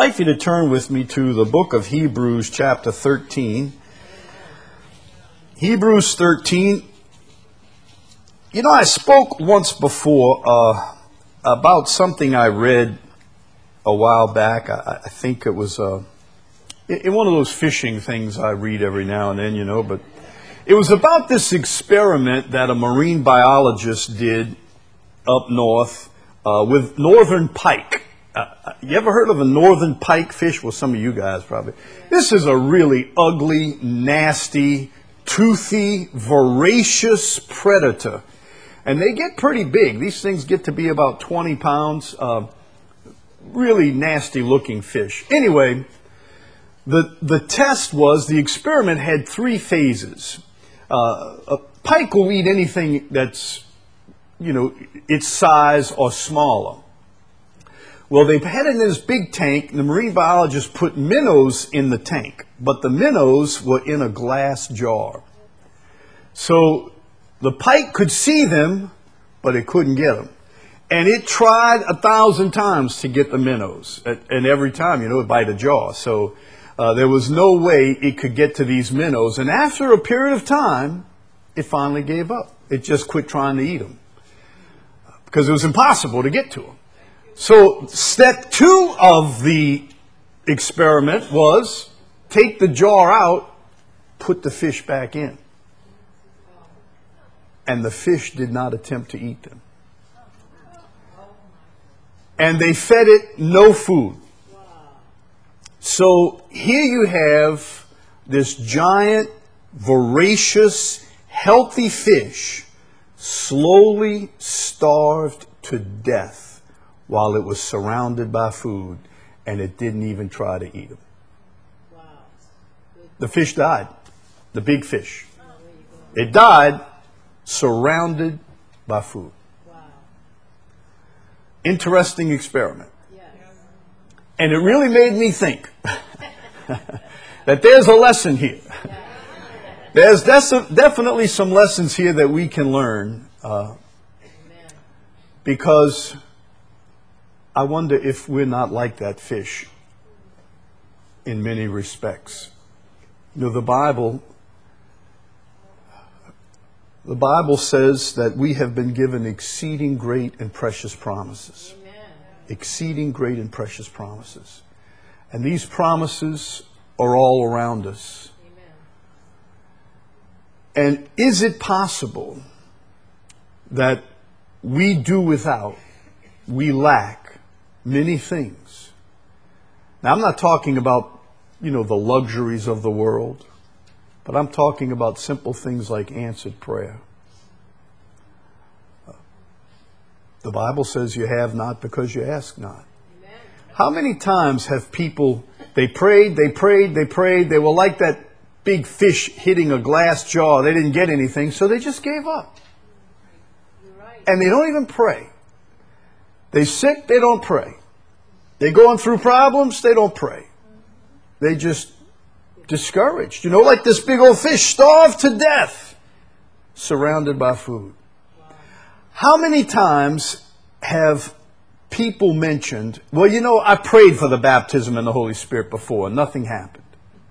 I'd like you to turn with me to the book of Hebrews chapter 13. Hebrews 13. You know, I spoke once before about something I read a while back. I think it was in one of those fishing things I read every now and then, you know, but it was about this experiment that a marine biologist did up north with northern pike. You ever heard of a northern pike fish? Well, some of you guys probably. This is a really ugly, nasty, toothy, voracious predator. And they get pretty big. These things get to be about 20 pounds. Really nasty looking fish. Anyway, the test was, the experiment had 3 phases. A pike will eat anything that's, you know, its size or smaller. Well, they had it in this big tank, and the marine biologist put minnows in the tank, but the minnows were in a glass jar. So the pike could see them, but it couldn't get them. And it tried 1,000 times to get the minnows, and every time, you know, it bite a jaw. So there was no way it could get to these minnows. And after a period of time, it finally gave up. It just quit trying to eat them because it was impossible to get to them. So step 2 of the experiment was take the jar out, put the fish back in. And the fish did not attempt to eat them. And they fed it no food. So here you have this giant, voracious, healthy fish slowly starved to death while it was surrounded by food, and it didn't even try to eat them. Wow. The fish died, the big fish. It died surrounded by food. Wow. Interesting experiment. Yes. And it really made me think that there's a lesson here. There's definitely some lessons here that we can learn because I wonder if we're not like that fish in many respects. You know, the Bible says that we have been given exceeding great and precious promises. Amen. Exceeding great and precious promises. And these promises are all around us. Amen. And is it possible that we do without, we lack many things? Now, I'm not talking about, you know, the luxuries of the world, but I'm talking about simple things like answered prayer. The Bible says you have not because you ask not. Amen. How many times have people, they prayed, they were like that big fish hitting a glass jar. They didn't get anything, so they just gave up. Right. And they don't even pray. They're sick, they don't pray. They're going through problems, they don't pray. They just discouraged. You know, like this big old fish, starved to death, surrounded by food. How many times have people mentioned, well, you know, I prayed for the baptism in the Holy Spirit before, and nothing happened.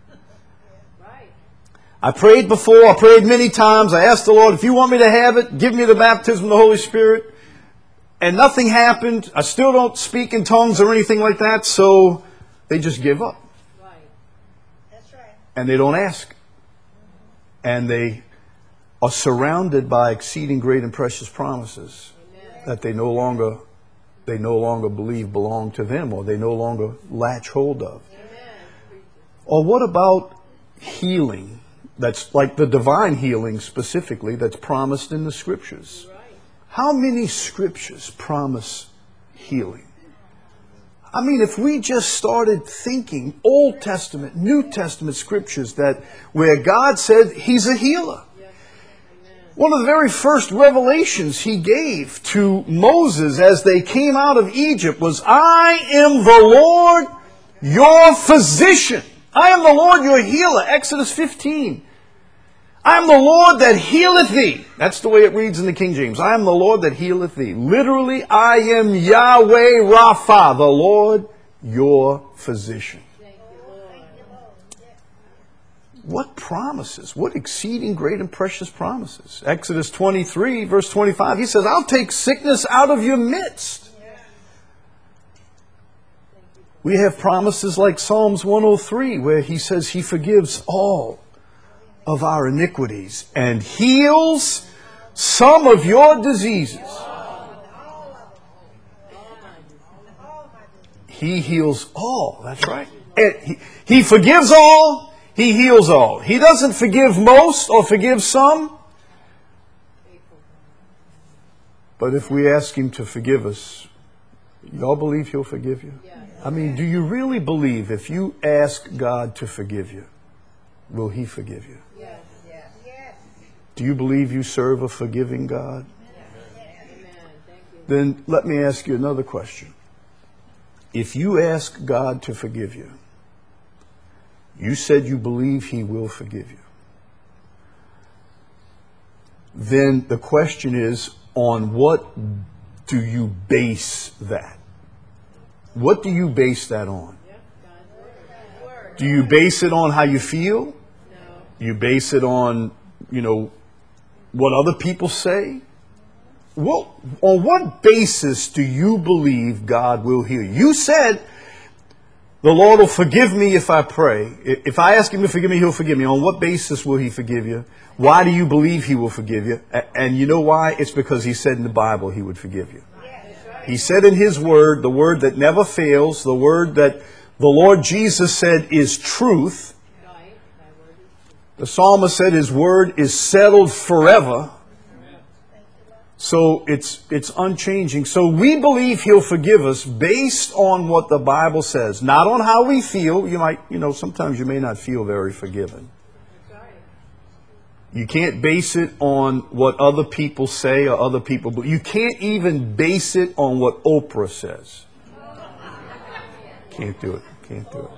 I prayed before, I prayed many times, I asked the Lord, if you want me to have it, give me the baptism of the Holy Spirit. And nothing happened. I still don't speak in tongues or anything like that, so they just give up. Right. That's right. And they don't ask. And they are surrounded by exceeding great and precious promises. Amen. That they no longer believe belong to them, or they no longer latch hold of. Amen. Or what about healing? That's like the divine healing specifically that's promised in the Scriptures. How many scriptures promise healing? I mean, if we just started thinking Old Testament, New Testament scriptures that where God said He's a healer. One of the very first revelations He gave to Moses as they came out of Egypt was, I am the Lord, your physician. I am the Lord, your healer. Exodus 15. I am the Lord that healeth thee. That's the way it reads in the King James. I am the Lord that healeth thee. Literally, I am Yahweh Rapha, the Lord your physician. What promises? What exceeding great and precious promises? Exodus 23, verse 25, he says, I'll take sickness out of your midst. We have promises like Psalms 103, where he says he forgives all of our iniquities and heals some of your diseases. He heals all. That's right. And he forgives all. He heals all. He doesn't forgive most or forgive some. But if we ask him to forgive us, y'all believe he'll forgive you? I mean, do you really believe if you ask God to forgive you, will he forgive you? Do you believe you serve a forgiving God? Then let me ask you another question. If you ask God to forgive you, you said you believe he will forgive you. Then the question is, on what do you base that? What do you base that on? Do you base it on how you feel? Do you base it on, what other people say? Well, on what basis do you believe God will heal you? You said the Lord will forgive me if I pray. If I ask him to forgive me, he'll forgive me. On what basis will he forgive you? Why do you believe he will forgive you? And you know why? It's because he said in the Bible he would forgive you. He said in his word, the word that never fails, the word that the Lord Jesus said is truth. The psalmist said his word is settled forever. So it's unchanging. So we believe he'll forgive us based on what the Bible says, not on how we feel. You might, sometimes you may not feel very forgiven. You can't base it on what other people say or other people, but you can't even base it on what Oprah says. Can't do it. Can't do it.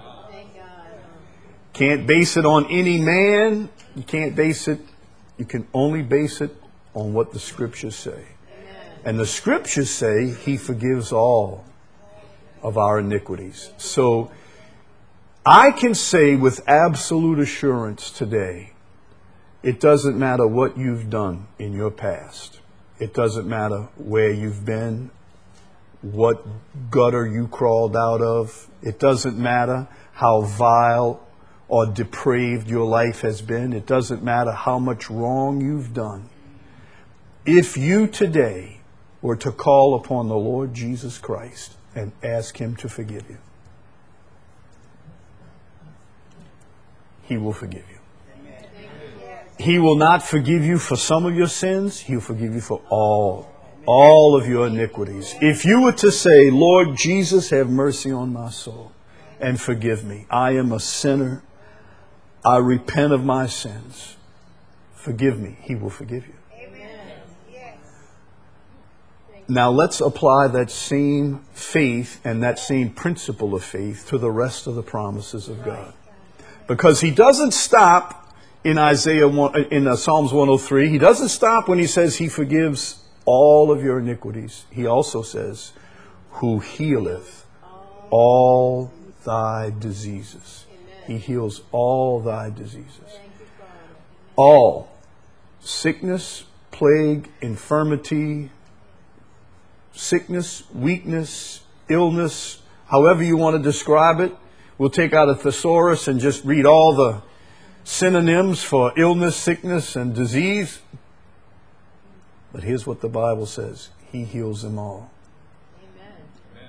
Can't base it on any man. You can't base it. You can only base it on what the scriptures say. And the scriptures say he forgives all of our iniquities. So I can say with absolute assurance today, it doesn't matter what you've done in your past. It doesn't matter where you've been, what gutter you crawled out of. It doesn't matter how vile or depraved your life has been. It doesn't matter how much wrong you've done. If you today were to call upon the Lord Jesus Christ and ask him to forgive you, he will forgive you. He will not forgive you for some of your sins. He'll forgive you for all of your iniquities. If you were to say, Lord Jesus, have mercy on my soul and forgive me. I am a sinner. I repent of my sins. Forgive me. He will forgive you. Now let's apply that same faith and that same principle of faith to the rest of the promises of God. Because he doesn't stop in Psalms 103. He doesn't stop when he says he forgives all of your iniquities. He also says, who healeth all thy diseases. He heals all thy diseases. All. Sickness, plague, infirmity, sickness, weakness, illness, however you want to describe it. We'll take out a thesaurus and just read all the synonyms for illness, sickness, and disease. But here's what the Bible says. He heals them all. Amen.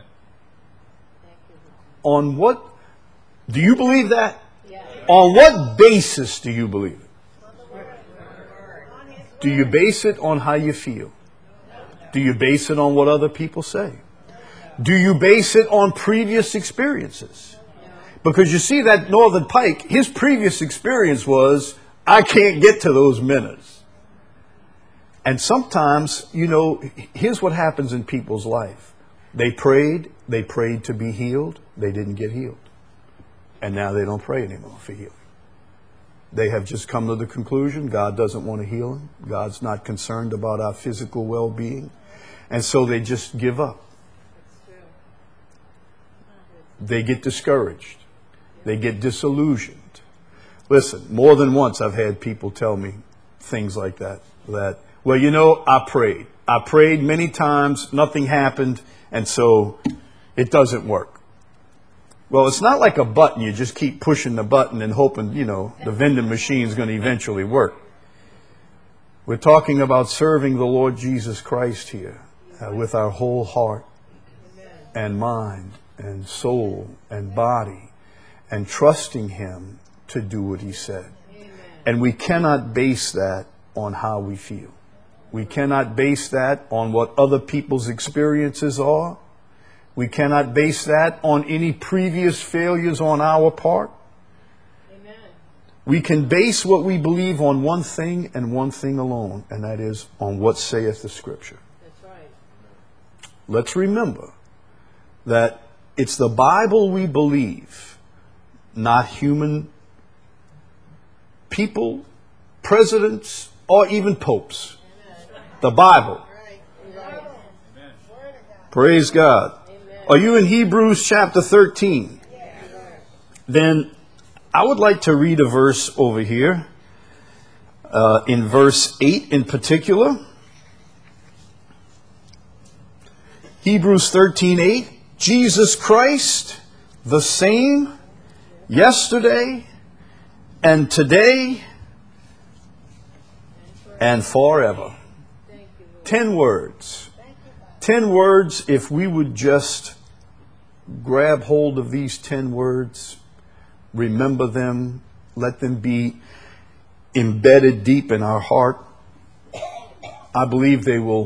On what? Do you believe that? Yes. On what basis do you believe it? Do you base it on how you feel? Do you base it on what other people say? Do you base it on previous experiences? Because you see that Northern Pike, his previous experience was, I can't get to those minutes. And sometimes, here's what happens in people's life. They prayed to be healed, they didn't get healed. And now they don't pray anymore for healing. They have just come to the conclusion God doesn't want to heal them. God's not concerned about our physical well-being. And so they just give up. they get discouraged. They get disillusioned. Listen, more than once I've had people tell me things like that. Well, you know, I prayed. I prayed many times, nothing happened, and so it doesn't work. Well, it's not like a button. You just keep pushing the button and hoping, you know, the vending machine is going to eventually work. We're talking about serving the Lord Jesus Christ here with our whole heart and mind and soul and body, and trusting Him to do what He said. And we cannot base that on how we feel. We cannot base that on what other people's experiences are. We cannot base that on any previous failures on our part. Amen. We can base what we believe on one thing and one thing alone, and that is on what saith the Scripture. That's right. Let's remember that it's the Bible we believe, not human people, presidents, or even popes. The Bible. Praise God. Are you in Hebrews chapter 13? Then I would like to read a verse over here, in verse 8 in particular. Hebrews 13:8. Jesus Christ, the same yesterday and today and forever. 10 words. 10 words, if we would just grab hold of these 10 words, remember them, let them be embedded deep in our heart, I believe they will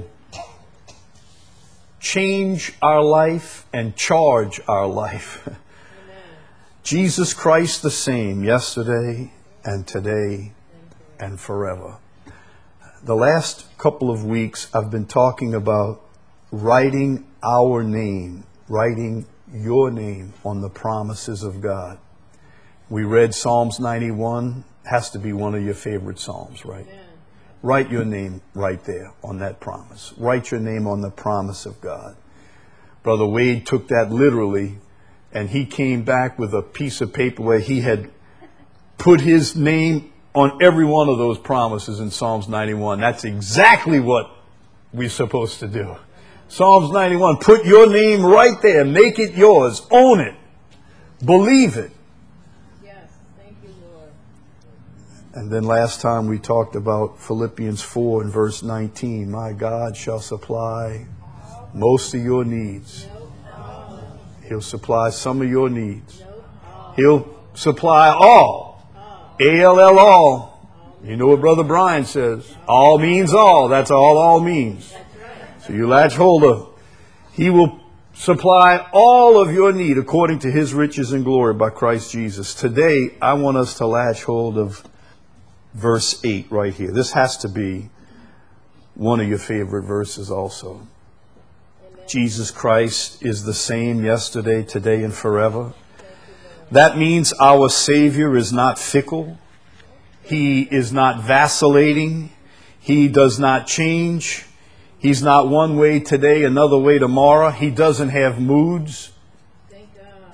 change our life and charge our life. Jesus Christ the same yesterday and today and forever. The last couple of weeks I've been talking about writing our name, writing your name on the promises of God. We read Psalms 91, has to be one of your favorite Psalms, right? Amen. Write your name right there on that promise. Write your name on the promise of God. Brother Wade took that literally, and he came back with a piece of paper where he had put his name on every one of those promises in Psalms 91. That's exactly what we're supposed to do. Psalms 91, put your name right there. Make it yours. Own it. Believe it. Yes, thank you, Lord. And then last time we talked about Philippians 4 and verse 19. My God shall supply most of your needs. He'll supply some of your needs. He'll supply all. A-L-L, all. You know what Brother Brian says. All means all. That's all means. So you latch hold of. He will supply all of your need according to His riches and glory by Christ Jesus. Today, I want us to latch hold of verse 8 right here. This has to be one of your favorite verses also. Jesus Christ is the same yesterday, today, and forever. That means our Savior is not fickle. He is not vacillating. He does not change. He's not one way today, another way tomorrow. He doesn't have moods. Thank God.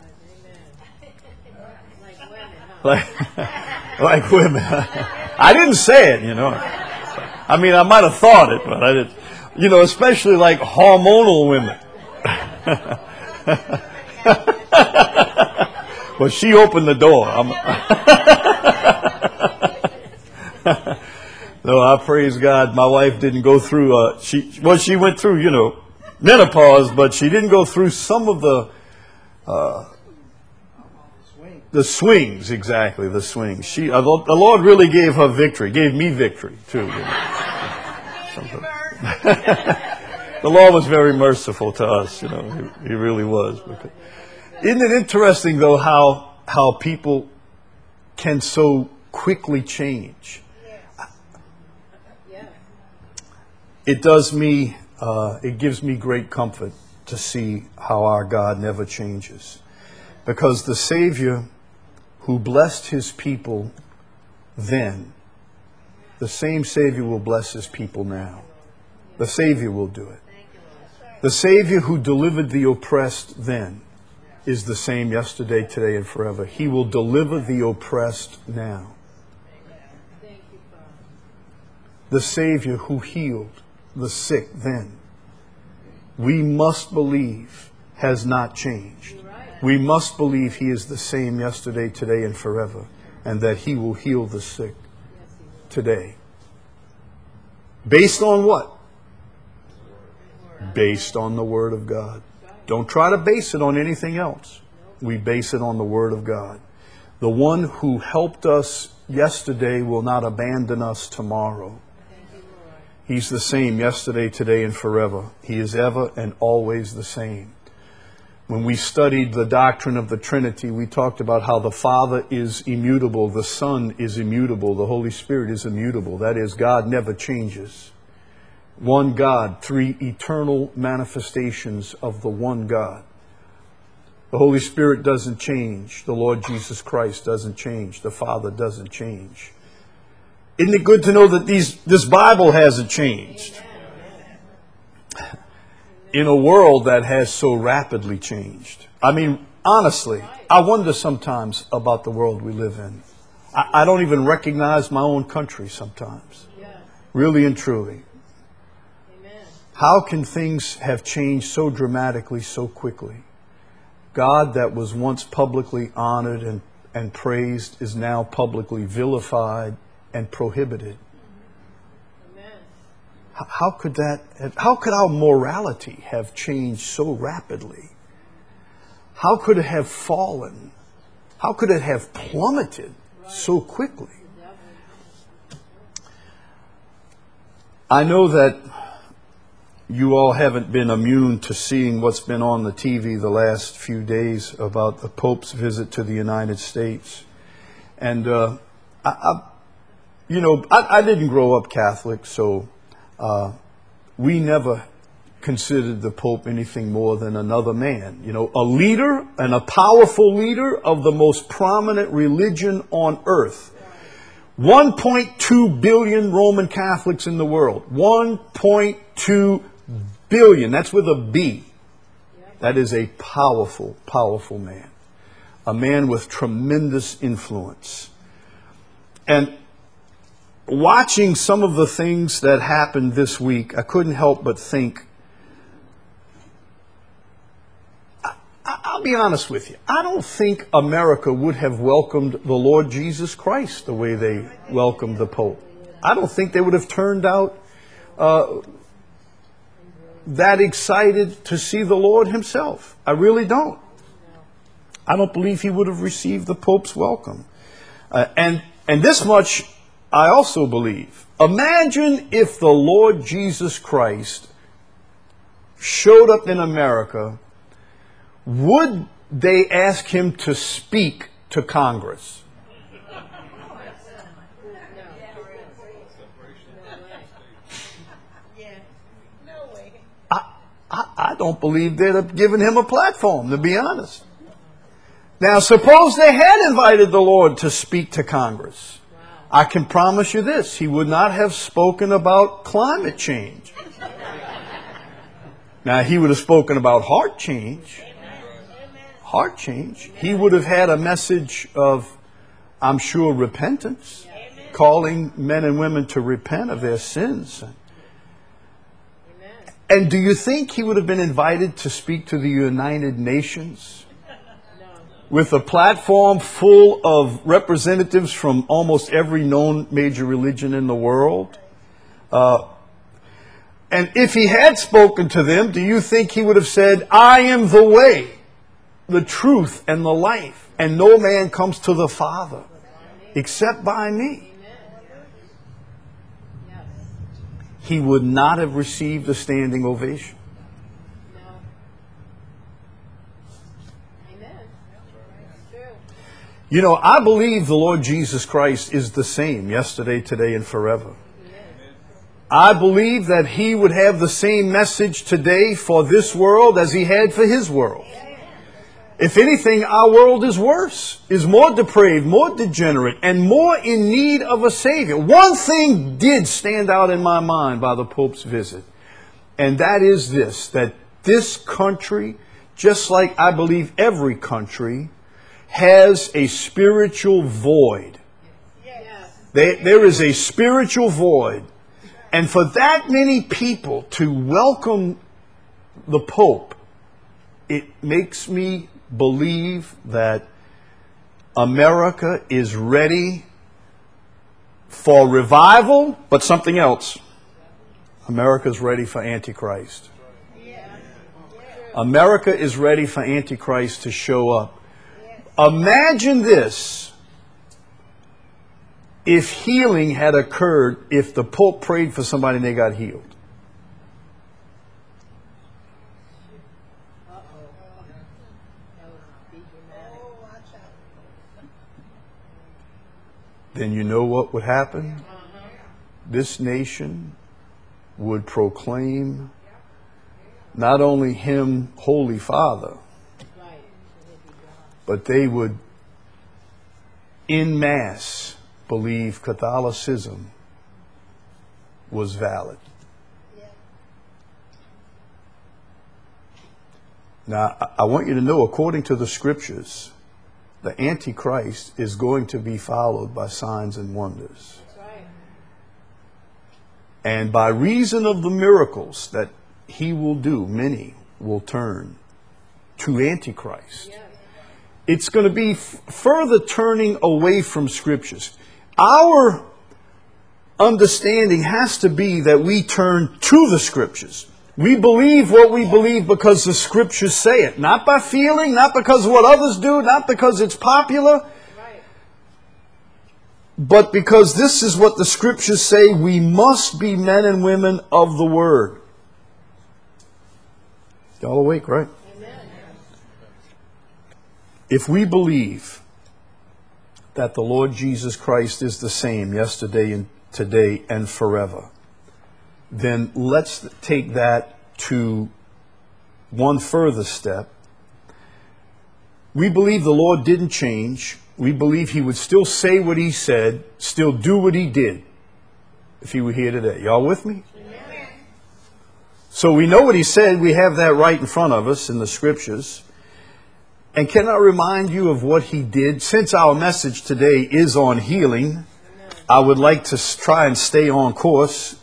Amen. Like women. I didn't say it, you know. I mean, I might have thought it, but I didn't. You know, especially like hormonal women. Well, she opened the door. No, I praise God. My wife didn't go through, she went through, you know, menopause, but she didn't go through some of the swings, exactly, the swings. The Lord really gave her victory, gave me victory, too. You know. The Lord was very merciful to us, you know, He really was. Isn't it interesting, though, how people can so quickly change? It gives me great comfort to see how our God never changes. Because the Savior who blessed His people then, the same Savior will bless His people now. The Savior will do it. The Savior who delivered the oppressed then is the same yesterday, today, and forever. He will deliver the oppressed now. Thank you, Father. The Savior who healed the sick then, we must believe has not changed. We must believe He is the same yesterday, today, and forever, and that He will heal the sick today. Based on what? Based on the Word of God. Don't try to base it on anything else. We base it on the Word of God. The one who helped us yesterday will not abandon us tomorrow. He's the same yesterday, today, and forever. He is ever and always the same. When we studied the doctrine of the Trinity, we talked about how the Father is immutable, the Son is immutable, the Holy Spirit is immutable. That is, God never changes. One God, three eternal manifestations of the one God. The Holy Spirit doesn't change. The Lord Jesus Christ doesn't change. The Father doesn't change. Isn't it good to know that this Bible hasn't changed? In a world that has so rapidly changed. I mean, honestly, I wonder sometimes about the world we live in. I don't even recognize my own country sometimes. Really and truly. How can things have changed so dramatically, so quickly? God that was once publicly honored and praised is now publicly vilified and prohibited. How could our morality have changed so rapidly? How could it have fallen? How could it have plummeted so quickly? I know that you all haven't been immune to seeing what's been on the TV the last few days about the Pope's visit to the United States. And, I didn't grow up Catholic, so we never considered the Pope anything more than another man. A leader and a powerful leader of the most prominent religion on earth. 1.2 billion Roman Catholics in the world. 1.2 billion. That's with a B. That is a powerful, powerful man. A man with tremendous influence. And watching some of the things that happened this week, I couldn't help but think, I'll be honest with you, I don't think America would have welcomed the Lord Jesus Christ the way they welcomed the Pope. I don't think they would have turned out that excited to see the Lord Himself. I really don't. I don't believe He would have received the Pope's welcome. And this much I also believe. Imagine if the Lord Jesus Christ showed up in America, would they ask Him to speak to Congress? I don't believe they'd have given Him a platform, to be honest. Now, suppose they had invited the Lord to speak to Congress. I can promise you this, He would not have spoken about climate change. Now, He would have spoken about heart change. Heart change. He would have had a message of, I'm sure, repentance, calling men and women to repent of their sins. And do you think He would have been invited to speak to the United Nations with a platform full of representatives from almost every known major religion in the world? And if He had spoken to them, do you think He would have said, I am the way, the truth, and the life, and no man comes to the Father except by me? He would not have received a standing ovation. I believe the Lord Jesus Christ is the same yesterday, today, and forever. I believe that He would have the same message today for this world as He had for His world. If anything, our world is worse, is more depraved, more degenerate, and more in need of a Savior. One thing did stand out in my mind by the Pope's visit, and that is this, that this country just like I believe every country, has a spiritual void. There is a spiritual void. And for that many people to welcome the Pope, it makes me believe that America is ready for revival, but something else. America's ready for Antichrist. America is ready for Antichrist to show up. Imagine this. If healing had occurred, if the Pope prayed for somebody and they got healed. Then you know what would happen? This nation would proclaim not only him Holy Father, but they would en masse believe Catholicism was valid. Now, I want you to know, according to the scriptures, the Antichrist is going to be followed by signs and wonders. And by reason of the miracles that he will do, many will turn to Antichrist. It's going to be further turning away from scriptures. Our understanding has to be that we turn to the scriptures. We believe what we believe because the scriptures say it. Not by feeling, not because of what others do, not because it's popular. But because this is what the scriptures say, we must be men and women of the word. Y'all awake, right? Amen. If we believe that the Lord Jesus Christ is the same yesterday and today and forever, then let's take that to one further step. We believe the Lord didn't change. We believe he would still say what he said, still do what he did if he were here today. Y'all with me? Amen. So we know what he said. We have that right in front of us in the scriptures. And can I remind you of what he did? Since our message today is on healing, I would like to try and stay on course.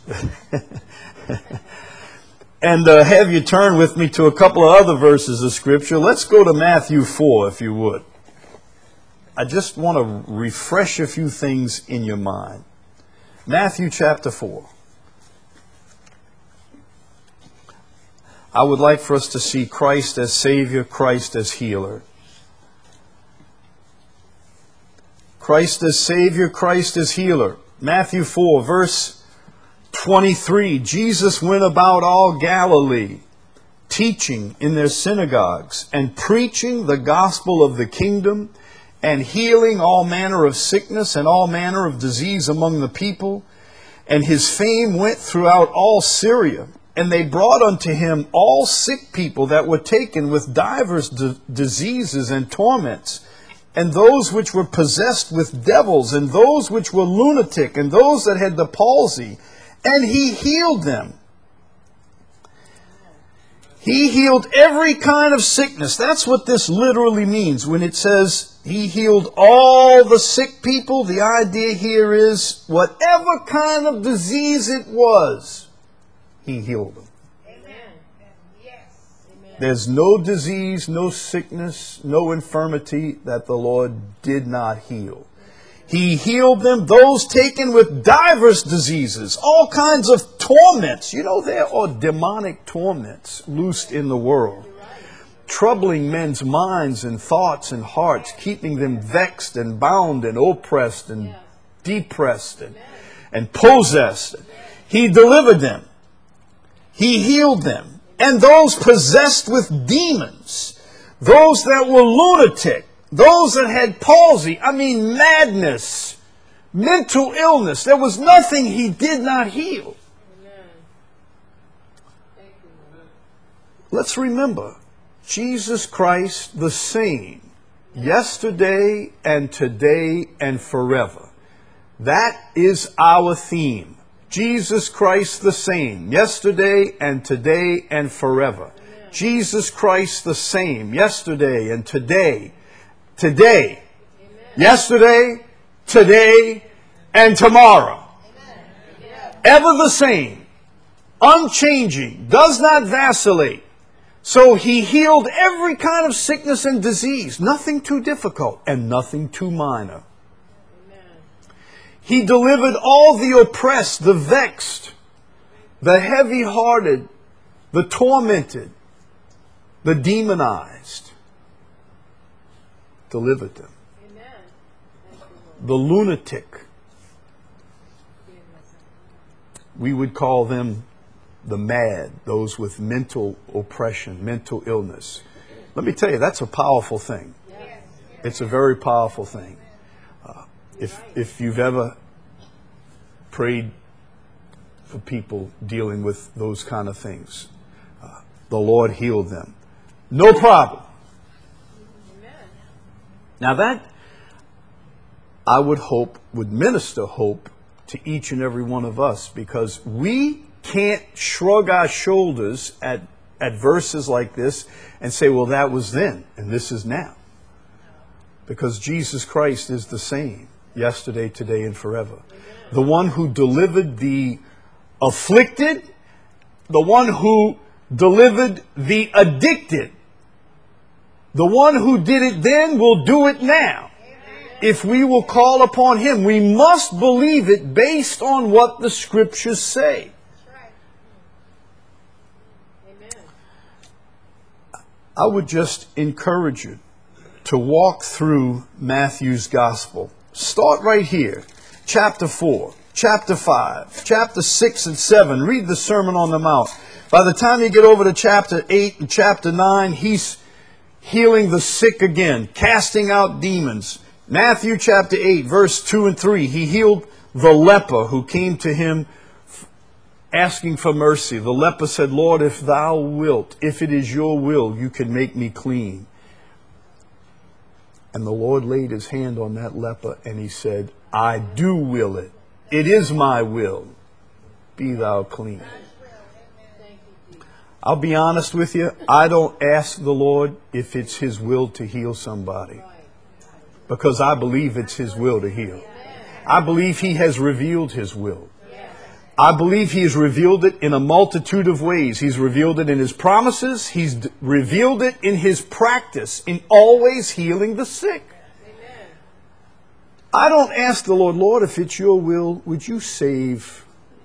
And have you turn with me to a couple of other verses of scripture. Let's go to Matthew 4, if you would. I just want to refresh a few things in your mind. Matthew chapter 4. I would like for us to see Christ as Savior, Christ as healer. Christ as Savior, Christ as healer. Matthew 4, verse 23. Jesus went about all Galilee, teaching in their synagogues and preaching the gospel of the kingdom and healing all manner of sickness and all manner of disease among the people. And his fame went throughout all Syria. And they brought unto him all sick people that were taken with divers diseases and torments, and those which were possessed with devils, and those which were lunatic, and those that had the palsy. And he healed them. He healed every kind of sickness. That's what this literally means. When it says he healed all the sick people, the idea here is whatever kind of disease it was, he healed them. Amen. Yes. There's no disease, no sickness, no infirmity that the Lord did not heal. He healed them, those taken with divers diseases, all kinds of torments. You know, there are demonic torments loosed in the world, troubling men's minds and thoughts and hearts, keeping them vexed and bound and oppressed and depressed and possessed. He delivered them. He healed them. And those possessed with demons, those that were lunatic, those that had palsy, madness, mental illness. There was nothing he did not heal. Amen. Thank you. Let's remember, Jesus Christ the same, yesterday and today and forever. That is our theme. Jesus Christ the same, yesterday and today and forever. Amen. Jesus Christ the same yesterday and today. Today. Yesterday, today, and tomorrow. Ever the same. Unchanging. Does not vacillate. So he healed every kind of sickness and disease. Nothing too difficult and nothing too minor. He delivered all the oppressed, the vexed, the heavy-hearted, the tormented, the demonized. Delivered them. The lunatic. We would call them the mad, those with mental oppression, mental illness. Let me tell you, that's a powerful thing. It's a very powerful thing. If you've ever prayed for people dealing with those kind of things, the Lord healed them. No problem. Now that, I would hope, would minister hope to each and every one of us, because we can't shrug our shoulders at verses like this and say, well, that was then and this is now. Because Jesus Christ is the same yesterday, today, and forever. The one who delivered the afflicted, the one who delivered the addicted, the one who did it then will do it now. If we will call upon Him, we must believe it based on what the Scriptures say. I would just encourage you to walk through Matthew's Gospel. Start right here. Chapter 4, chapter 5, chapter 6 and 7. Read the Sermon on the Mount. By the time you get over to chapter 8 and chapter 9, He's healing the sick again, casting out demons. Matthew chapter 8, verse 2 and 3. He healed the leper who came to Him asking for mercy. The leper said, Lord, if thou wilt, if it is your will, you can make me clean. And the Lord laid His hand on that leper and He said, I do will it. It is my will. Be thou clean. I'll be honest with you. I don't ask the Lord if it's His will to heal somebody, because I believe it's His will to heal. I believe He has revealed His will. I believe He has revealed it in a multitude of ways. He's revealed it in His promises. He's revealed it in His practice in always healing the sick. I don't ask the Lord, Lord, if it's your will, would you save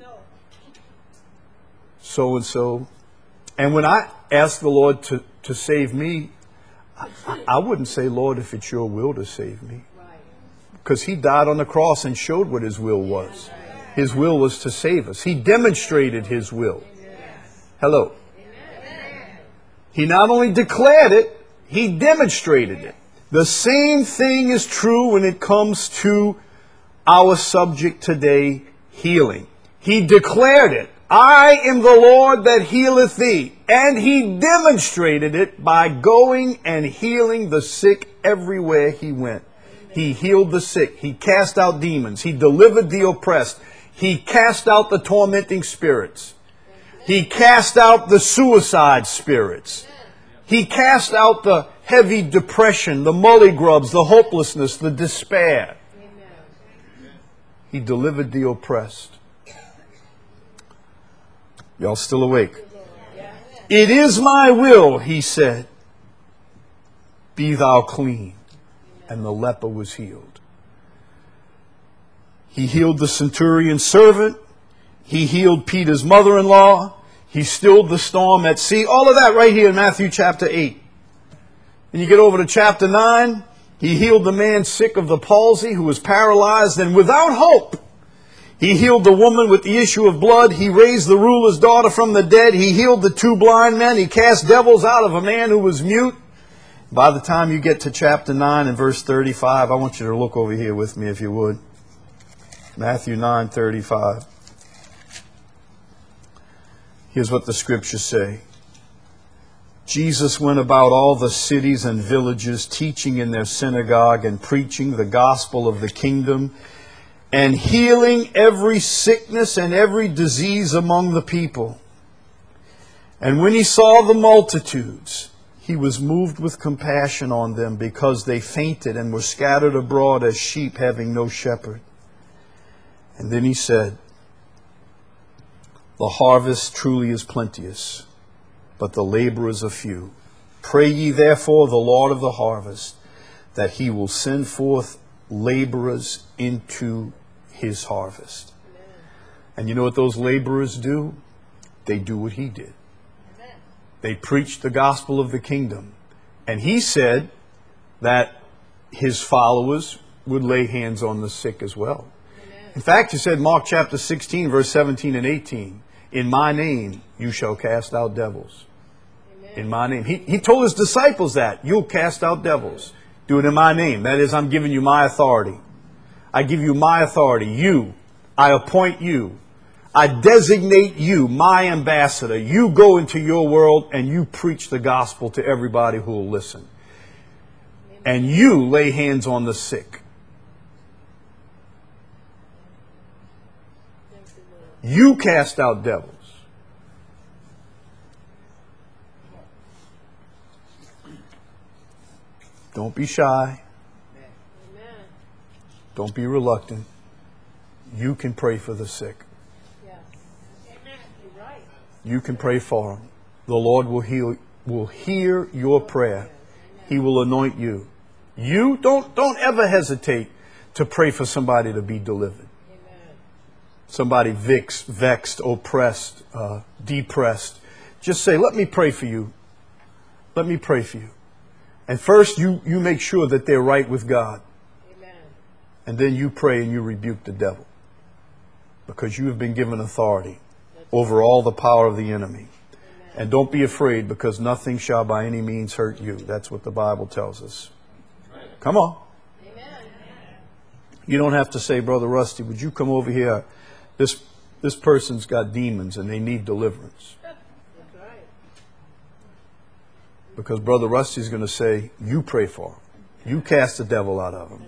so-and-so? And when I ask the Lord to save me, I wouldn't say, Lord, if it's your will to save me. Because He died on the cross and showed what His will was. His will was to save us. He demonstrated His will. Hello. He not only declared it, He demonstrated it. The same thing is true when it comes to our subject today, healing. He declared it. I am the Lord that healeth thee. And He demonstrated it by going and healing the sick everywhere He went. He healed the sick. He cast out demons. He delivered the oppressed. He cast out the tormenting spirits. He cast out the suicide spirits. He cast out the heavy depression, the mullygrubs, the hopelessness, the despair. He delivered the oppressed. Y'all still awake? It is my will, He said, be thou clean. And the leper was healed. He healed the centurion's servant. He healed Peter's mother-in-law. He stilled the storm at sea. All of that right here in Matthew chapter 8. And you get over to chapter 9. He healed the man sick of the palsy who was paralyzed and without hope. He healed the woman with the issue of blood. He raised the ruler's daughter from the dead. He healed the 2 blind men. He cast devils out of a man who was mute. By the time you get to chapter 9 and verse 35, I want you to look over here with me if you would. Matthew 9:35. Here's what the Scriptures say. Jesus went about all the cities and villages, teaching in their synagogue and preaching the gospel of the kingdom, and healing every sickness and every disease among the people. And when he saw the multitudes, he was moved with compassion on them, because they fainted and were scattered abroad as sheep having no shepherd. And then he said, the harvest truly is plenteous, but the laborers are few. Pray ye therefore the Lord of the harvest, that he will send forth laborers into his harvest. Amen. And you know what those laborers do? They do what he did. Amen. They preach the gospel of the kingdom. And he said that his followers would lay hands on the sick as well. Amen. In fact, he said, Mark chapter 16, verse 17 and 18, in my name you shall cast out devils. Amen. In my name. He told his disciples that. You'll cast out devils. Do it in my name. That is, I'm giving you my authority. I give you my authority. You. I appoint you. I designate you, my ambassador. You go into your world and you preach the gospel to everybody who will listen. And you lay hands on the sick. You cast out devils. Don't be shy. Don't be reluctant. You can pray for the sick. You can pray for them. The Lord will hear your prayer. He will anoint you. You don't ever hesitate to pray for somebody to be delivered. Somebody vexed, oppressed, depressed. Just say, let me pray for you. Let me pray for you. And first you make sure that they're right with God. Amen. And then you pray and you rebuke the devil. Because you have been given authority over all the power of the enemy. Amen. And don't be afraid, because nothing shall by any means hurt you. That's what the Bible tells us. Come on. Amen. You don't have to say, Brother Rusty, would you come over here? This person's got demons and they need deliverance. Because Brother Rusty's going to say, you pray for him. You cast the devil out of him.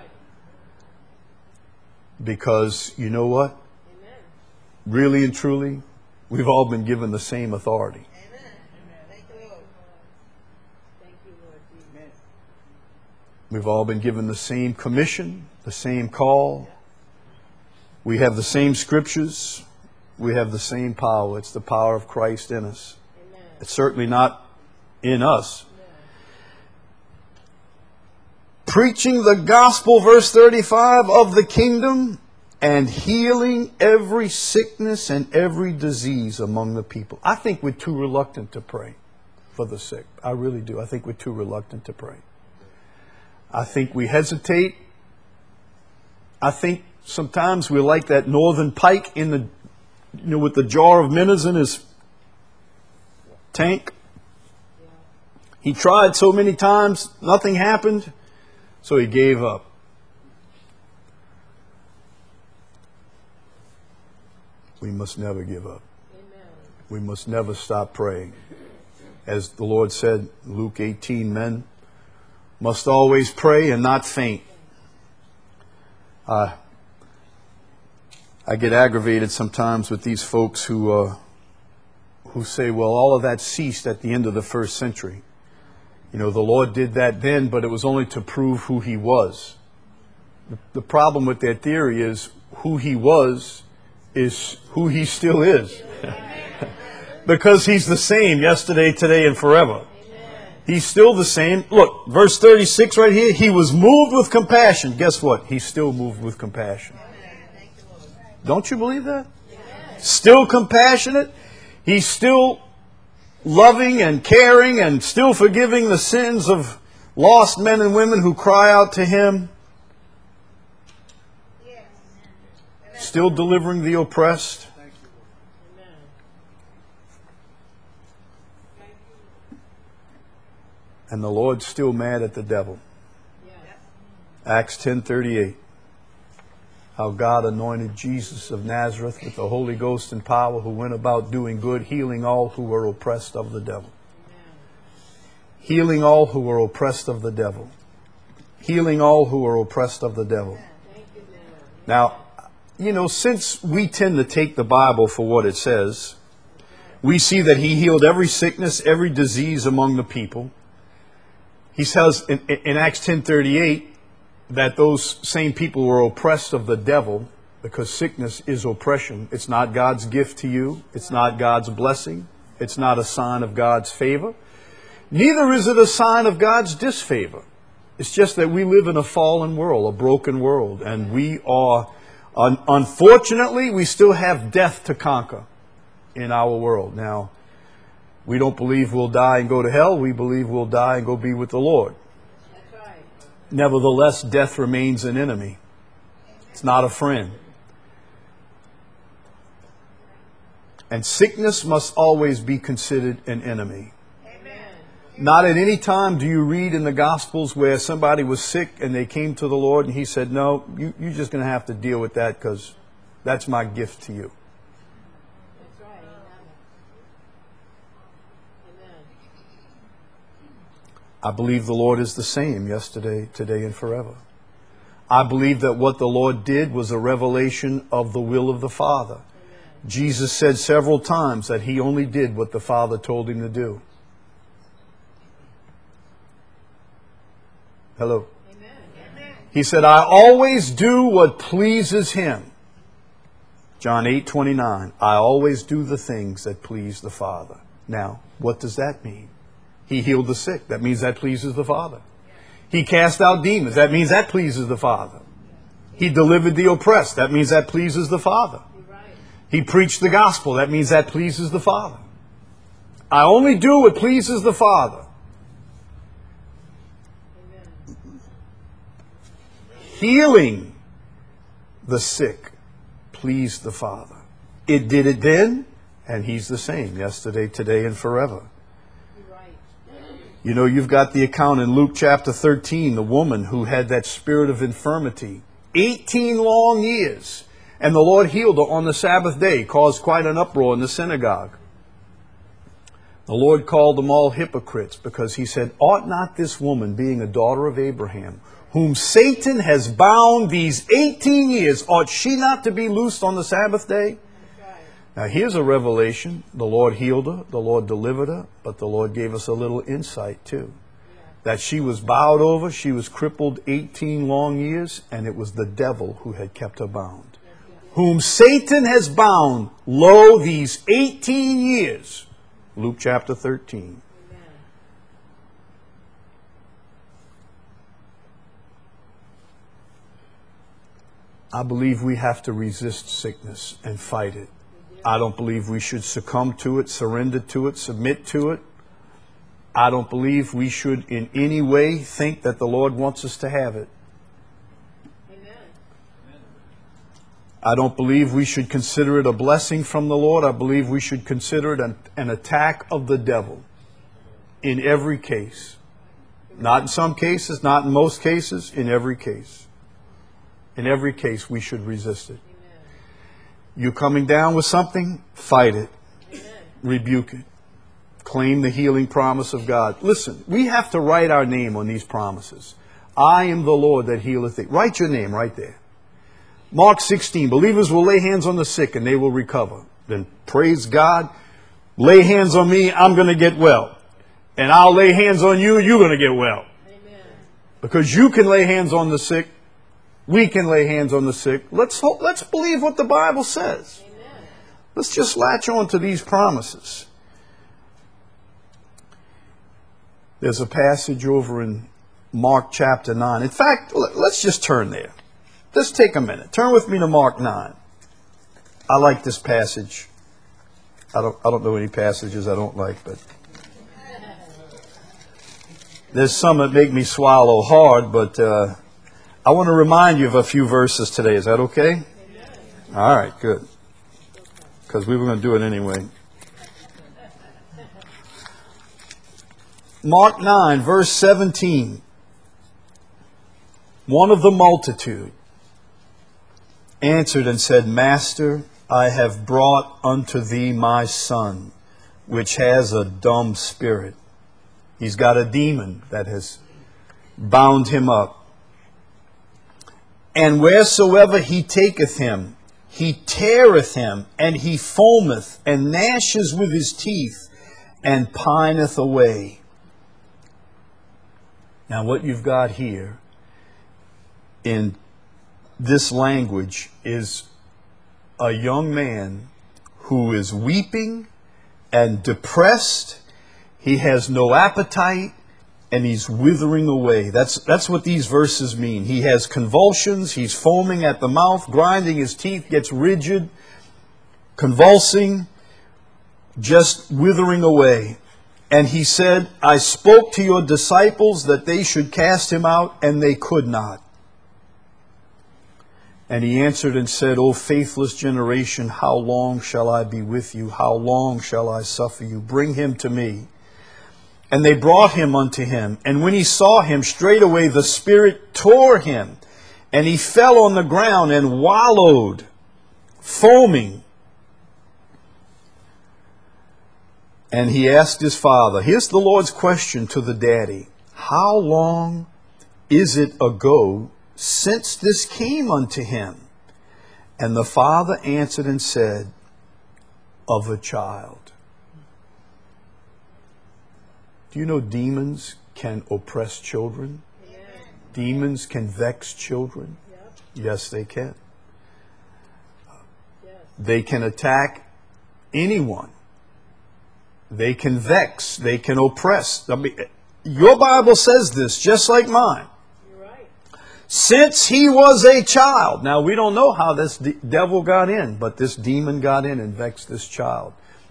Because you know what? Amen. Really and truly, we've all been given the same authority. Amen. Thank you, Lord. Thank you, Lord. We've all been given the same commission, the same call. We have the same scriptures. We have the same power. It's the power of Christ in us. Amen. It's certainly not in us. Preaching the gospel, verse 35, of the kingdom, and healing every sickness and every disease among the people. I think we're too reluctant to pray for the sick. I really do. I think we're too reluctant to pray. I think we hesitate. I think sometimes we're like that northern pike in the, with the jar of minnows in his tank. He tried so many times, nothing happened, so he gave up. We must never give up. Amen. We must never stop praying. As the Lord said, Luke 18, men must always pray and not faint. I get aggravated sometimes with these folks who say, well, all of that ceased at the end of the first century. You know, the Lord did that then, but it was only to prove who he was. The problem with their theory is who he was is who he still is. Because he's the same yesterday, today, and forever. He's still the same. Look, verse 36 right here. He was moved with compassion. Guess what? He's still moved with compassion. Don't you believe that? Still compassionate. He's still loving and caring and still forgiving the sins of lost men and women who cry out to him. Still delivering the oppressed. And the Lord's still mad at the devil. Acts 10:38. How God anointed Jesus of Nazareth with the Holy Ghost and power, who went about doing good, healing all who were oppressed of the devil. Healing all who were oppressed of the devil. Healing all who were oppressed of the devil. Now, you know, since we tend to take the Bible for what it says, We see that he healed every sickness, every disease among the people. He says in Acts 10:38 that those same people were oppressed of the devil, because sickness is oppression. It's not God's gift to you. It's not God's blessing. It's not a sign of God's favor. Neither is it a sign of God's disfavor. It's just that we live in a fallen world, a broken world, and we are, unfortunately, we still have death to conquer in our world. Now, we don't believe we'll die and go to hell. We believe we'll die and go be with the Lord. That's right. Nevertheless, death remains an enemy. It's not a friend. And sickness must always be considered an enemy. Amen. Not at any time do you read in the Gospels where somebody was sick and they came to the Lord and he said, no, you're just going to have to deal with that because that's my gift to you. That's right. Amen. I believe the Lord is the same yesterday, today, and forever. I believe that what the Lord did was a revelation of the will of the Father. Jesus said several times that he only did what the Father told him to do. Hello. Amen. He said, I always do what pleases him. John 8:29. I always do the things that please the Father. Now, what does that mean? He healed the sick. That means that pleases the Father. He cast out demons. That means that pleases the Father. He delivered the oppressed. That means that pleases the Father. He preached the gospel. That means that pleases the Father. I only do what pleases the Father. Amen. Healing the sick pleased the Father. It did it then, and he's the same yesterday, today, and forever. You're right. You know, you've got the account in Luke chapter 13, the woman who had that spirit of infirmity, 18 long years. And the Lord healed her on the Sabbath day, caused quite an uproar in the synagogue. The Lord called them all hypocrites because he said, ought not this woman, being a daughter of Abraham, whom Satan has bound these 18 years, ought she not to be loosed on the Sabbath day? Now here's a revelation. The Lord healed her, the Lord delivered her, but the Lord gave us a little insight too. That she was bowed over, she was crippled 18 long years, and it was the devil who had kept her bound. Whom Satan has bound, lo, these 18 years. Luke chapter 13. I believe we have to resist sickness and fight it. I don't believe we should succumb to it, surrender to it, submit to it. I don't believe we should in any way think that the Lord wants us to have it. I don't believe we should consider it a blessing from the Lord. I believe we should consider it an attack of the devil in every case. Not in some cases, not in most cases, in every case. In every case, we should resist it. You coming down with something, fight it. Rebuke it. Claim the healing promise of God. Listen, we have to write our name on these promises. I am the Lord that healeth thee. Write your name right there. Mark 16, believers will lay hands on the sick and they will recover. Then praise God, lay hands on me, I'm going to get well. And I'll lay hands on you, you're going to get well. Amen. Because you can lay hands on the sick, we can lay hands on the sick. Let's believe what the Bible says. Amen. Let's just latch on to these promises. There's a passage over in Mark chapter 9. In fact, let's just turn there. Let's take a minute. Turn with me to Mark 9. I like this passage. I don't know any passages I don't like, but there's some that make me swallow hard, but I want to remind you of a few verses today. Is that okay? All right, good. Because we were going to do it anyway. Mark 9, verse 17. One of the multitude answered and said, Master, I have brought unto thee my son, which has a dumb spirit. He's got a demon that has bound him up. And wheresoever he taketh him, he teareth him, and he foameth, and gnasheth with his teeth, and pineth away. Now what you've got here in this language is a young man who is weeping and depressed. He has no appetite, and he's withering away. That's what these verses mean. He has convulsions. He's foaming at the mouth, grinding his teeth, gets rigid, convulsing, just withering away. And he said, I spoke to your disciples that they should cast him out, and they could not. And he answered and said, O faithless generation, how long shall I be with you? How long shall I suffer you? Bring him to me. And they brought him unto him. And when he saw him, straightway the Spirit tore him. And he fell on the ground and wallowed, foaming. And he asked his father, here's the Lord's question to the daddy. How long is it ago since this came unto him? And the father answered and said, of a child. Do you know demons can oppress children? Amen. Demons can vex children? Yep. Yes, they can. Yes. They can attack anyone. They can vex. They can oppress. I mean, your Bible says this, just like mine. You're right. Since he was a child. Now, we don't know how this devil got in, but this demon got in and vexed this child.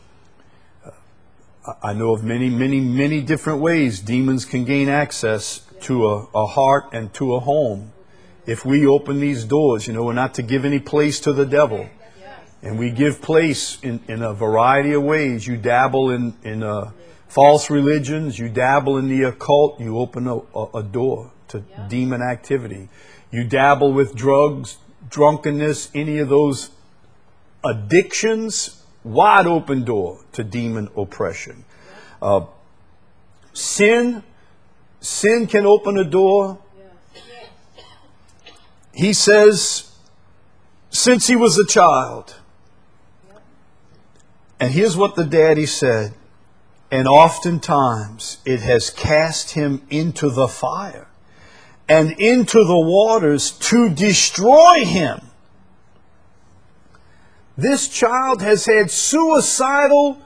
I know of many different ways demons can gain access to a heart and to a home. If we open these doors, we're not to give any place to the devil. And we give place in a variety of ways. You dabble in false religions. You dabble in the occult. You open a door to demon activity. You dabble with drugs, drunkenness, any of those addictions. Wide open door to demon oppression. Sin can open a door. He says, since he was a child. And here's what the daddy said. And oftentimes it has cast him into the fire and into the waters to destroy him. This child has had suicidal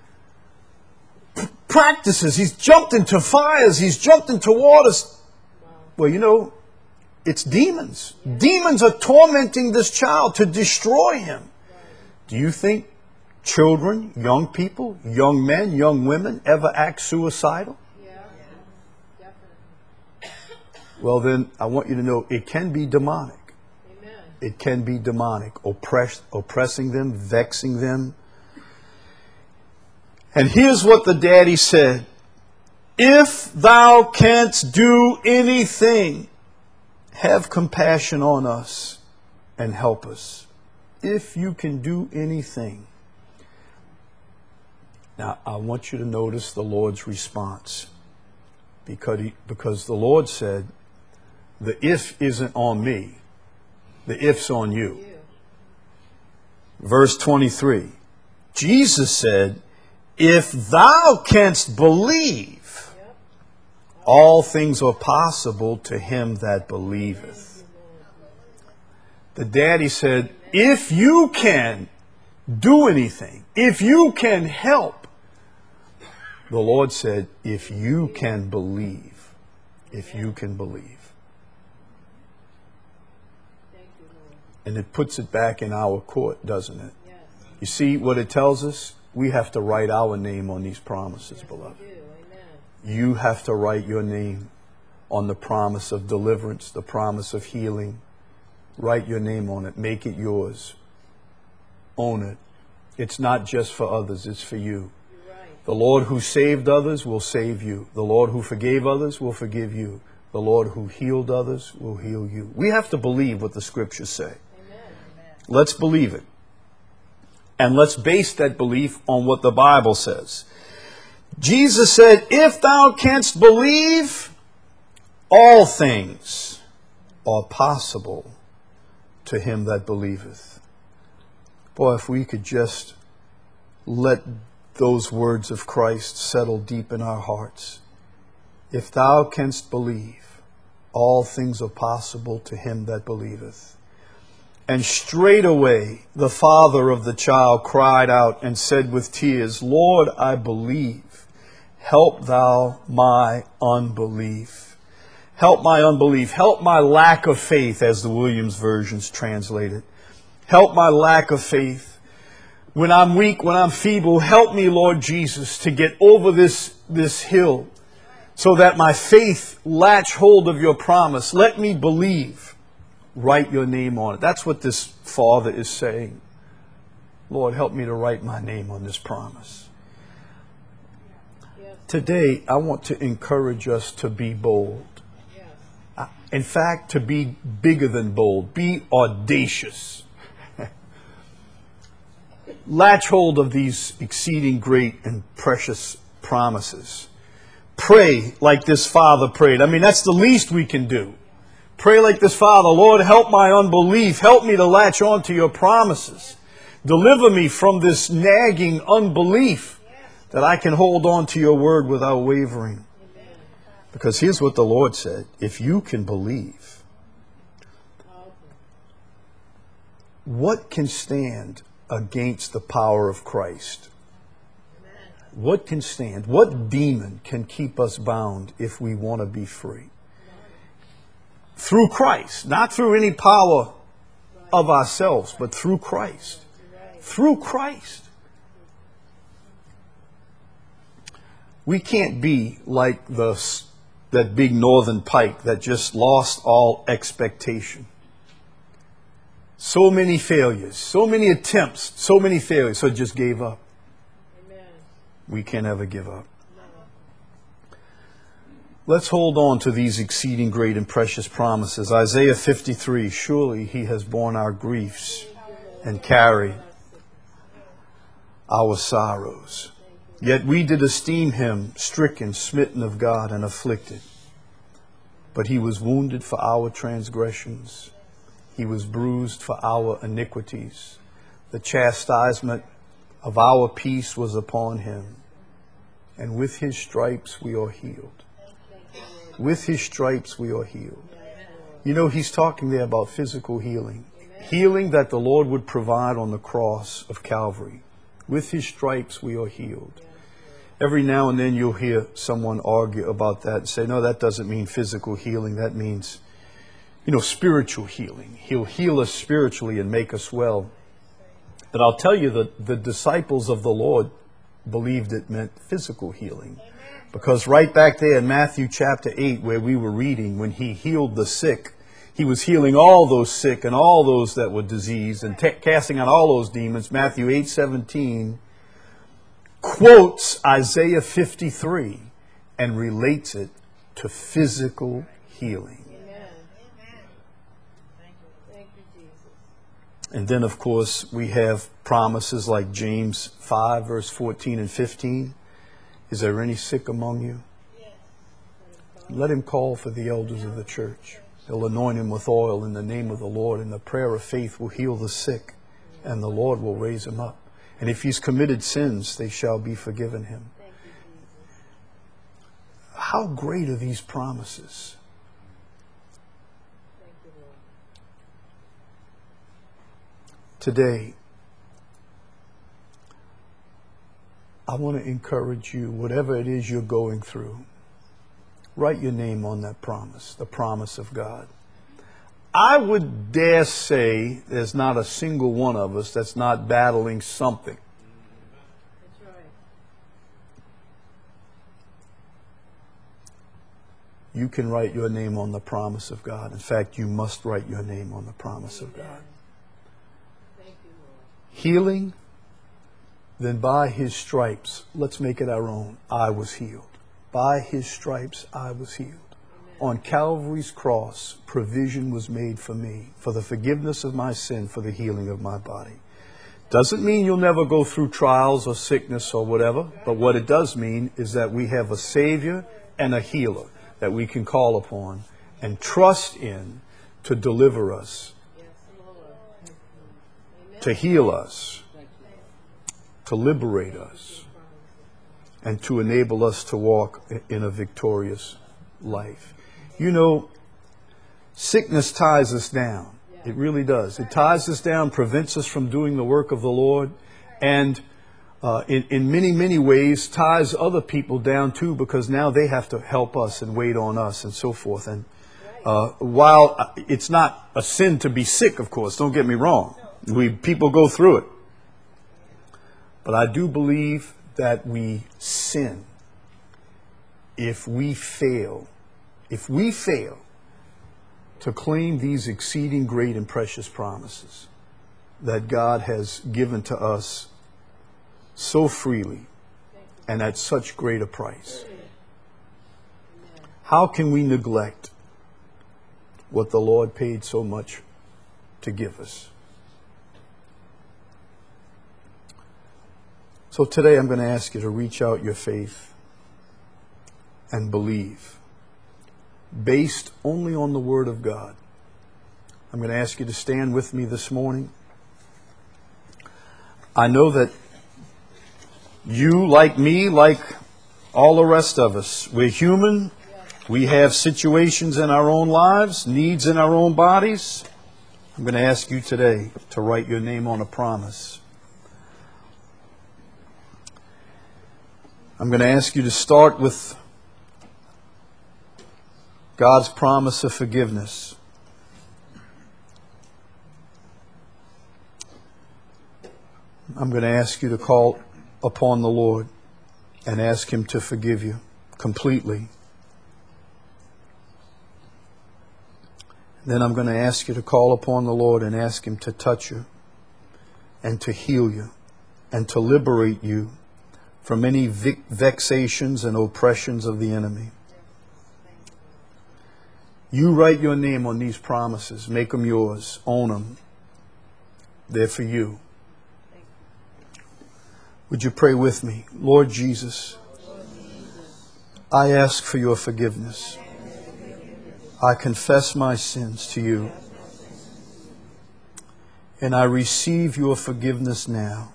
practices. He's jumped into fires. He's jumped into waters. Well, it's demons. Demons are tormenting this child to destroy him. Do you think children, young people, young men, young women ever act suicidal? Yeah. Definitely. Well, then I want you to know it can be demonic. Amen. It can be demonic, oppressing them, vexing them. And here's what the daddy said. If thou canst do anything, have compassion on us and help us. If you can do anything. Now, I want you to notice the Lord's response. Because the Lord said, the if isn't on me. The if's on you. Verse 23. Jesus said, if thou canst believe, all things are possible to him that believeth. The daddy said, if you can do anything, if you can help, the Lord said, if you can believe, if you can believe. And it puts it back in our court, doesn't it? Yes. You see what it tells us? We have to write our name on these promises, beloved. We do. Amen. You have to write your name on the promise of deliverance, the promise of healing. Write your name on it. Make it yours. Own it. It's not just for others, it's for you. You're right. The Lord who saved others will save you. The Lord who forgave others will forgive you. The Lord who healed others will heal you. We have to believe what the scriptures say. Amen. Let's believe it. And let's base that belief on what the Bible says. Jesus said, if thou canst believe, all things are possible to him that believeth. Boy, if we could just let those words of Christ settle deep in our hearts. If thou canst believe, all things are possible to him that believeth. And straightway the father of the child cried out and said with tears, Lord, I believe. Help thou my unbelief. Help my unbelief. Help my lack of faith, as the Williams versions translate it. Help my lack of faith. When I'm weak, when I'm feeble, help me, Lord Jesus, to get over this hill so that my faith latch hold of your promise. Let me believe. Write your name on it. That's what this father is saying. Lord, help me to write my name on this promise. Yes. Today, I want to encourage us to be bold. Yes. In fact, to be bigger than bold. Be audacious. Latch hold of these exceeding great and precious promises. Pray like this father prayed. I mean, that's the least we can do. Pray like this father. Lord, help my unbelief. Help me to latch on to your promises. Deliver me from this nagging unbelief that I can hold on to your word without wavering. Because here's what the Lord said. If you can believe, what can stand against the power of Christ? What can stand? What demon can keep us bound if we want to be free? Through Christ, not through any power of ourselves, but through Christ. Through Christ. We can't be like that big northern pike that just lost all expectation. So many failures, so many attempts, so many failures, so it just gave up. Amen. We can't ever give up. Let's hold on to these exceeding great and precious promises. Isaiah 53, surely he has borne our griefs and carried our sorrows. Yet we did esteem him stricken, smitten of God, and afflicted. But he was wounded for our transgressions. He was bruised for our iniquities. The chastisement of our peace was upon him. And with his stripes we are healed. With his stripes we are healed. You know, he's talking there about physical healing. Healing that the Lord would provide on the cross of Calvary. With his stripes we are healed. Every now and then you'll hear someone argue about that and say, no, that doesn't mean physical healing. That means, spiritual healing. He'll heal us spiritually and make us well. But I'll tell you that the disciples of the Lord believed it meant physical healing. Because right back there in Matthew chapter 8, where we were reading, when he healed the sick, he was healing all those sick and all those that were diseased and casting out all those demons. Matthew 8:17 quotes Isaiah 53 and relates it to physical healing. Amen. Thank you, Jesus. And then, of course, we have promises like James 5, verse 14 and 15. Is there any sick among you? Let him call for the elders of the church. They'll anoint him with oil in the name of the Lord, and the prayer of faith will heal the sick, and the Lord will raise him up. And if he's committed sins, they shall be forgiven him. How great are these promises? Today, I want to encourage you, whatever it is you're going through, write your name on that promise, the promise of God. I would dare say there's not a single one of us that's not battling something. That's right. You can write your name on the promise of God. In fact, you must write your name on the promise of God. Thank you, Lord. Healing, then by his stripes, let's make it our own, I was healed. By his stripes, I was healed. Amen. On Calvary's cross, provision was made for me, for the forgiveness of my sin, for the healing of my body. Doesn't mean you'll never go through trials or sickness or whatever, but what it does mean is that we have a Savior and a healer that we can call upon and trust in to deliver us, Yes, Lord. Amen. to heal us, to liberate us, and to enable us to walk in a victorious life. You know, sickness ties us down. It really does. It ties us down, prevents us from doing the work of the Lord, and in many, many ways ties other people down too, because now they have to help us and wait on us and so forth. And while it's not a sin to be sick, of course, don't get me wrong. People go through it. But I do believe that we sin if we fail to claim these exceeding great and precious promises that God has given to us so freely and at such great a price. How can we neglect what the Lord paid so much to give us? So today I'm going to ask you to reach out your faith and believe, based only on the Word of God. I'm going to ask you to stand with me this morning. I know that you, like me, like all the rest of us, we're human. We have situations in our own lives, needs in our own bodies. I'm going to ask you today to write your name on a promise. I'm going to ask you to start with God's promise of forgiveness. I'm going to ask you to call upon the Lord and ask Him to forgive you completely. Then I'm going to ask you to call upon the Lord and ask Him to touch you and to heal you and to liberate you from any vexations and oppressions of the enemy. You write your name on these promises. Make them yours. Own them. They're for you. Would you pray with me? Lord Jesus, I ask for your forgiveness. I confess my sins to you. And I receive your forgiveness now.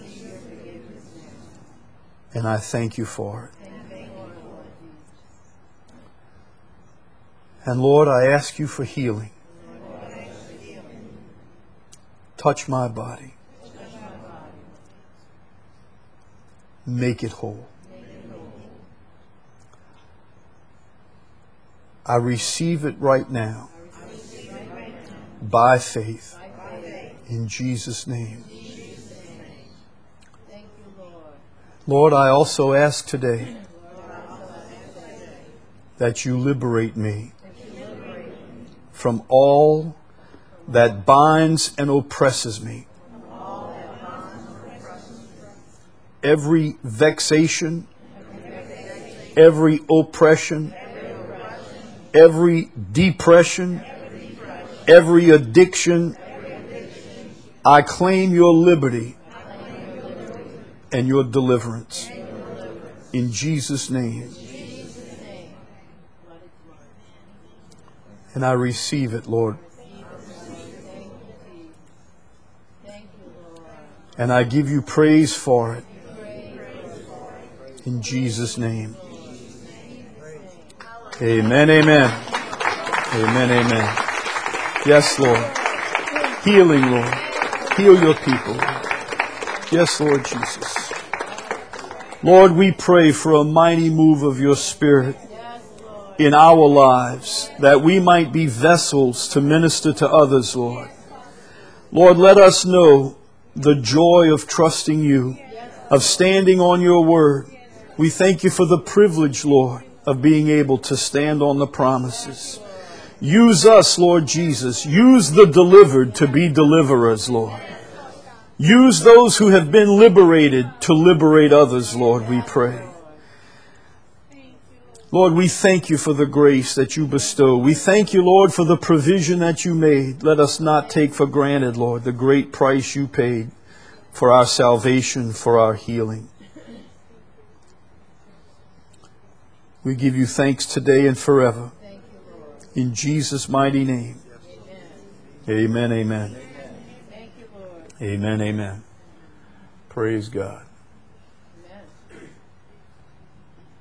And I thank you for it. And Lord, I ask you for healing. Touch my body. Make it whole. I receive it right now by faith in Jesus' name. Lord, I also ask today that you liberate me from all that binds and oppresses me. Every vexation, every oppression, every depression, every addiction, I claim your liberty and your deliverance. In Jesus' name. And I receive it, Lord. And I give you praise for it. In Jesus' name. Amen, amen. Amen, amen. Yes, Lord. Healing, Lord. Heal your people. Yes, Lord Jesus. Lord, we pray for a mighty move of your Spirit in our lives, that we might be vessels to minister to others, Lord. Lord, let us know the joy of trusting you, of standing on your word. We thank you for the privilege, Lord, of being able to stand on the promises. Use us, Lord Jesus. Use the delivered to be deliverers, Lord. Use those who have been liberated to liberate others, Lord, we pray. Lord, we thank you for the grace that you bestow. We thank you, Lord, for the provision that you made. Let us not take for granted, Lord, the great price you paid for our salvation, for our healing. We give you thanks today and forever. In Jesus' mighty name. Amen, amen. Amen, amen. Praise God.